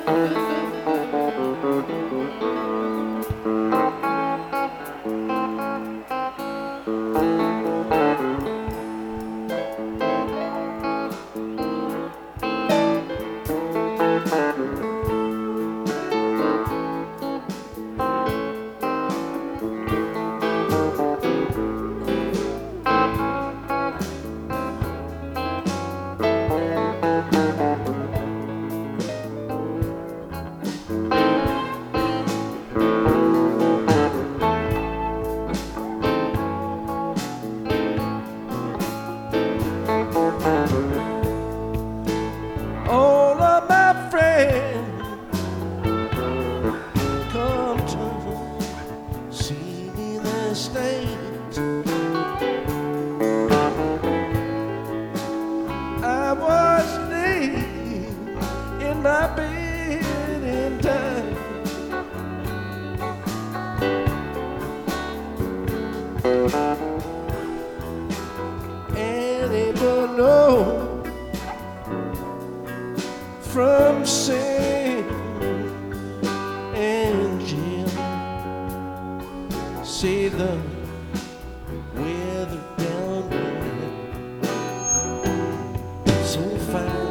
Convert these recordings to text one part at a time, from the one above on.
All of my friends come to see me the stage. I was laying in my bed in time. And they don't know from Sam and Jim. Say the weather down there so fine.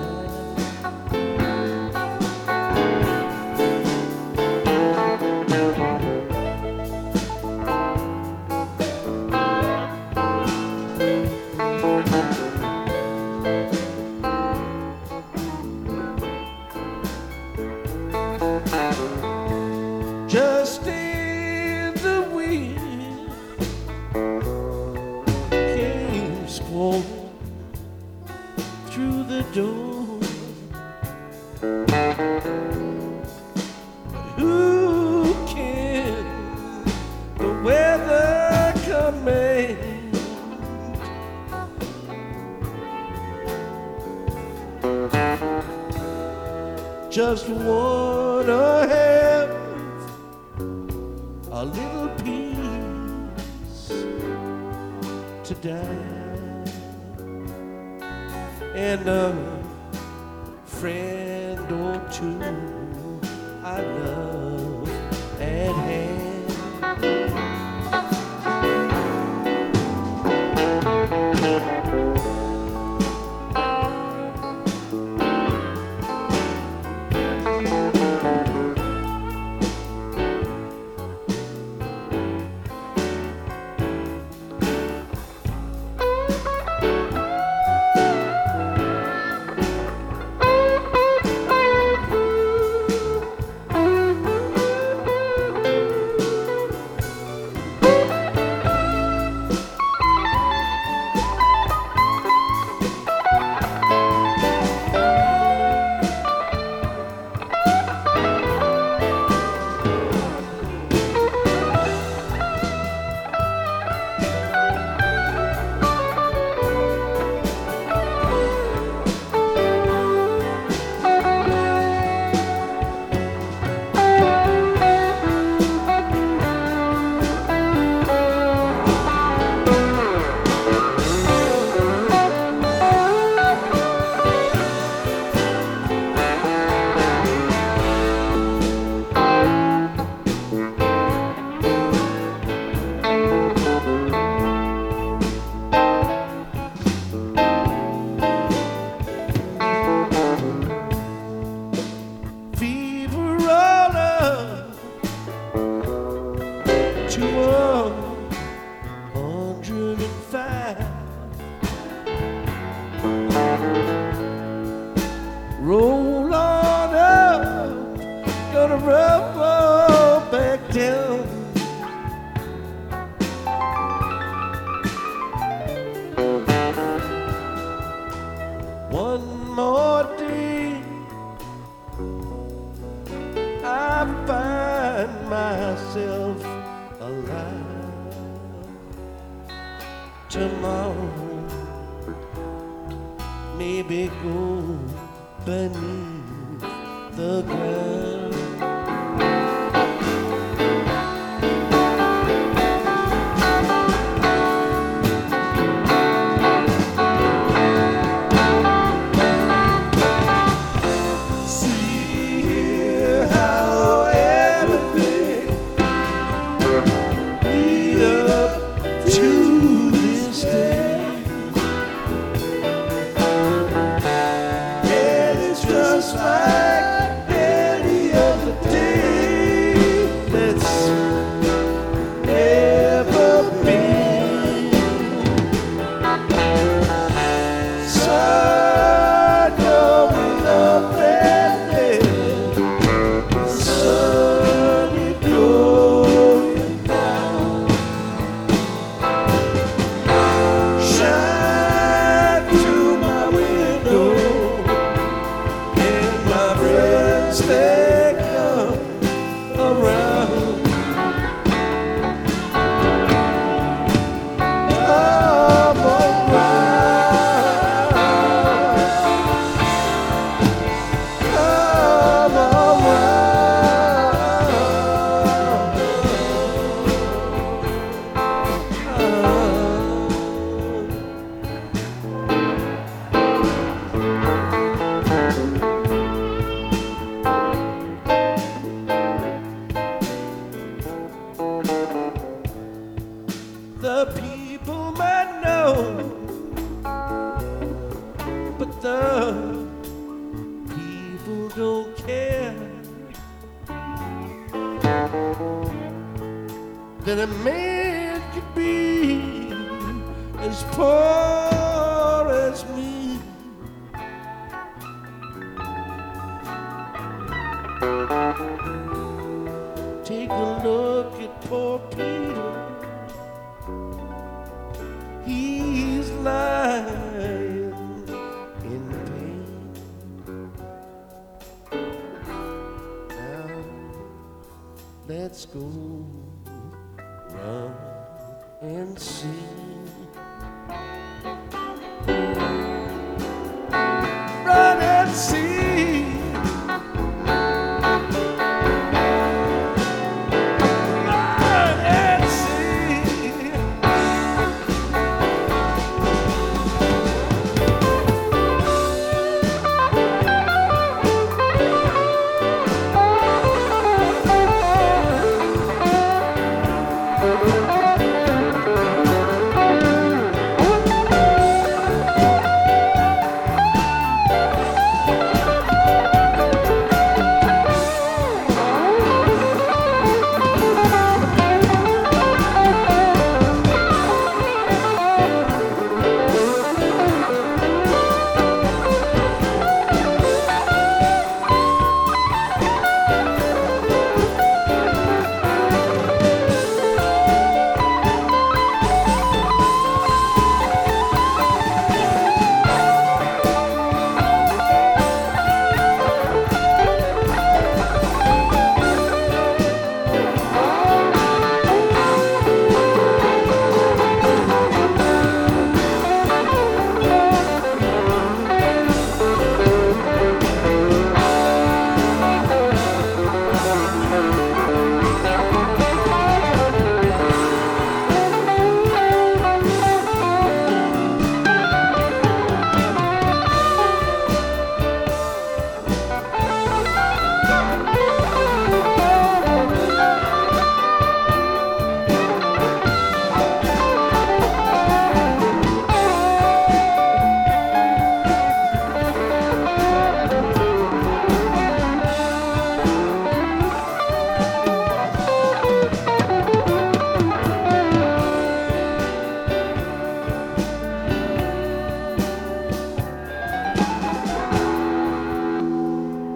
Just in the wind came squalling through the door. Who can the weather command? Just wanna have a little peace to die, and a friend or two I love at hand. To 105. Roll on up, gonna rumble back down. One more day, I find myself alive. Tomorrow, maybe go beneath the ground. See care that a man could be as poor as me. Take a look at poor Peter. He's lying in pain. Now let's go run and sing.